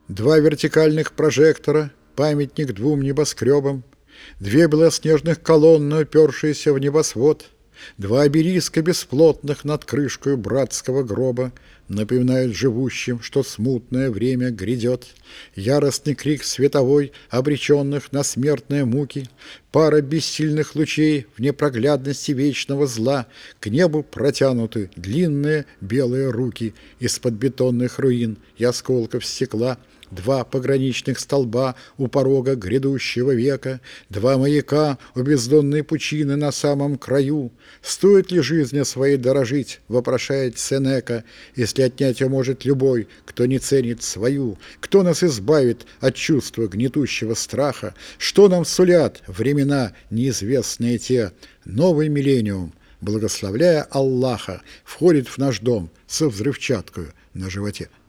Два вертикальных прожектора, памятник двум небоскребам, две белоснежных колонны, упершиеся в небосвод, два обелиска бесплотных над крышкою братского гроба напоминают живущим, что смутное время грядет. Яростный крик световой, обреченных на смертные муки, пара бессильных лучей в непроглядности вечного зла, к небу протянуты длинные белые руки из-под бетонных руин и осколков стекла. Два пограничных столба у порога грядущего века, два маяка у бездонной пучины на самом краю. Стоит ли жизни своей дорожить, вопрошает Сенека, если отнять ее может любой, кто не ценит свою? Кто нас избавит от чувства гнетущего страха? Что нам сулят времена неизвестные те? Новый миллениум, благословляя Аллаха, входит в наш дом со взрывчаткою на животе.